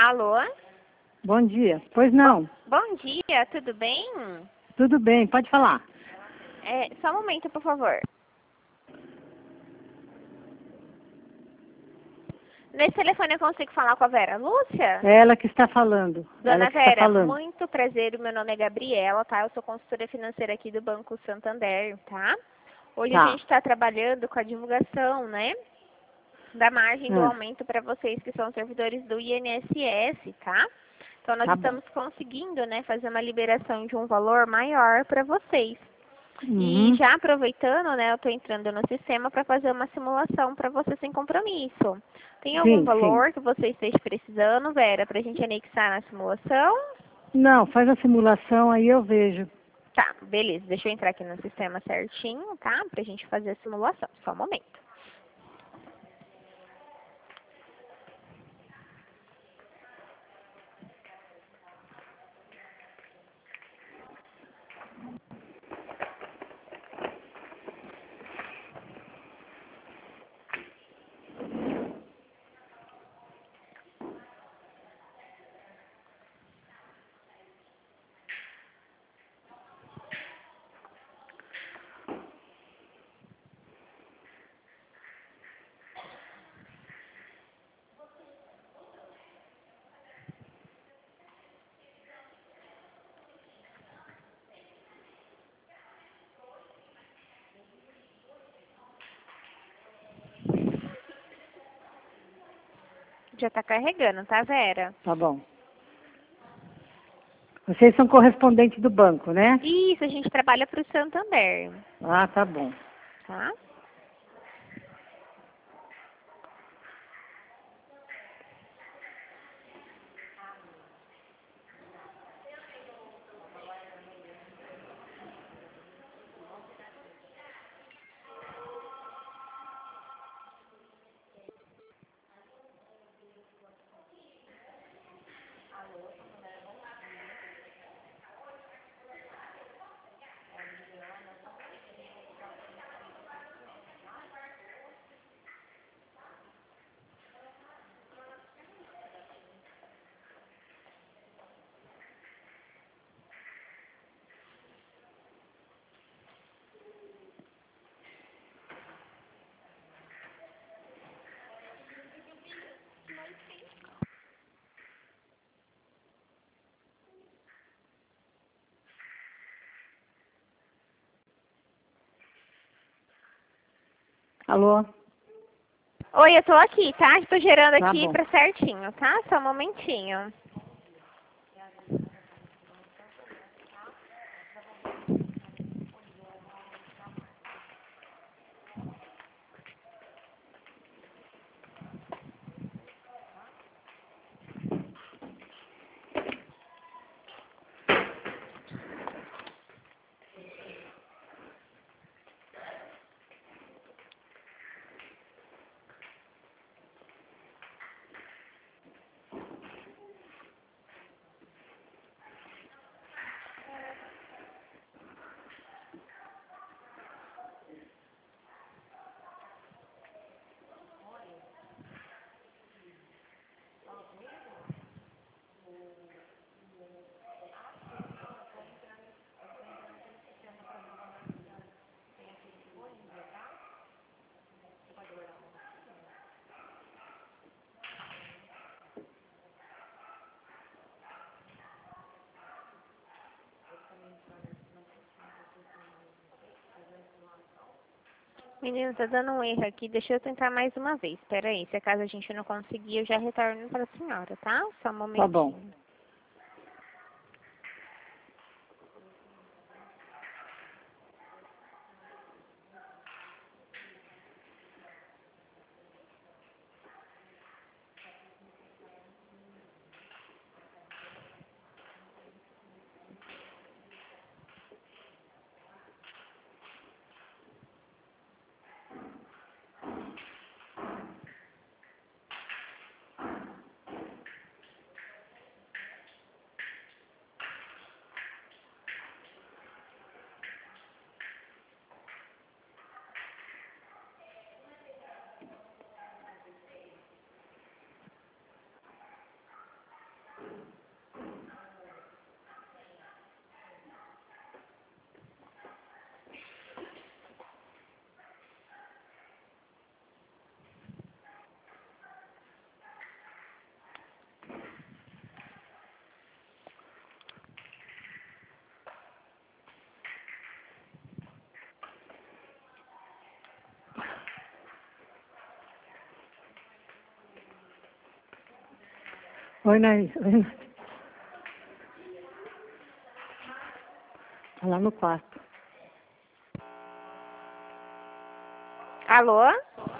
Alô? Bom dia. Pois não. Bom dia, tudo bem? Tudo bem, pode falar. Só um momento, por favor. Nesse telefone eu consigo falar com a Vera Lúcia? É ela que está falando. Dona Ela que Vera, está falando. muito prazer, meu nome é Gabriela, tá? Eu sou consultora financeira aqui do Banco Santander, tá? Hoje a gente está trabalhando com a divulgação, né? Da margem do aumento para vocês que são servidores do INSS, tá? Então nós estamos conseguindo, né, fazer uma liberação de um valor maior para vocês. E já aproveitando, né, eu estou entrando no sistema para fazer uma simulação para você sem compromisso. Tem algum valor que você esteja precisando, Vera, para a gente anexar na simulação? Não, faz a simulação, aí eu vejo. Tá, beleza. Deixa eu entrar aqui no sistema certinho, tá? Para a gente fazer a simulação. Só um momento. Já está carregando, tá, Vera? Tá bom. Vocês são correspondentes do banco, né? Isso, a gente trabalha para o Santander. Ah, tá bom. Tá? Alô? Oi, eu tô aqui, tá? Estou gerando Tá aqui bom. para certinho, tá? Só um momentinho. Menino, tá dando um erro aqui. Deixa eu tentar mais uma vez. Espera aí. Se acaso a gente não conseguir, eu já retorno para a senhora, tá? Só um momentinho. Tá bom. Oi, Naís. Tá lá no quarto. Alô?